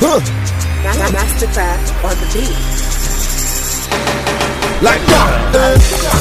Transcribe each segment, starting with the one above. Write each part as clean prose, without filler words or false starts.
Mastercraft on the beat. Like that.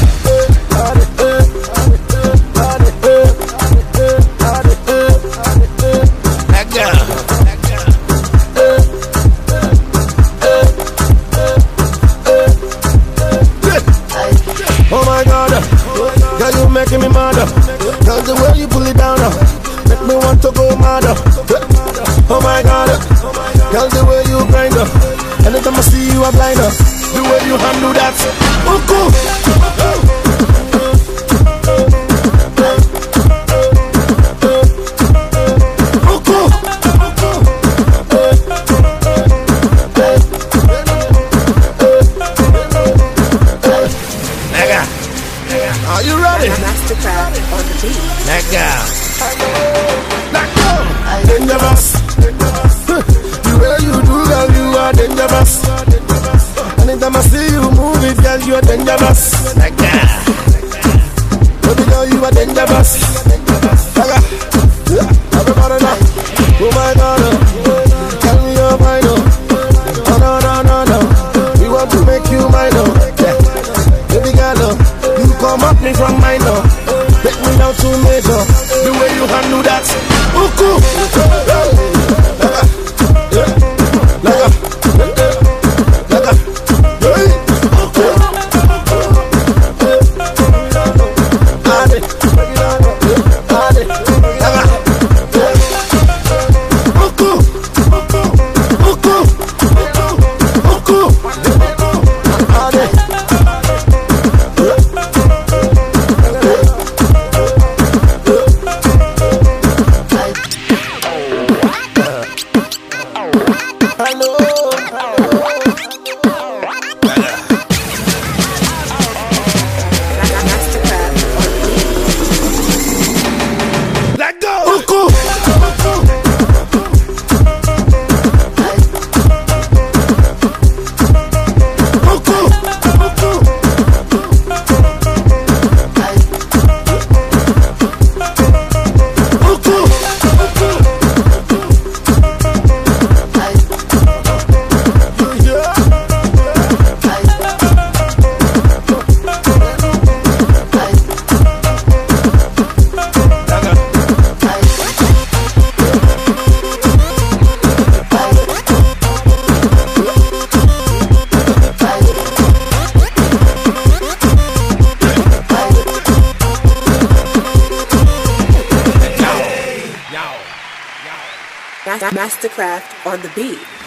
Oh my God, girl, you making me mad. Girl, the way you pull it down, make me want to go mad. Oh my God, girl, the way you grind up. Anytime I see you, I'm blind. The way you handle that, oh cool. Are you ready? Mastercraft on the beat. Dangerous. The way you do, girl, you are dangerous. Anytime I see you move it, girl, you are dangerous. Baby girl, you are dangerous. Everybody now. Oh my God, tell me your mind. Oh no. We want to make you mine. Baby girl, you come up me from mine. Take me down to major. The way you handle that, oh cool. Mastercraft on the beat.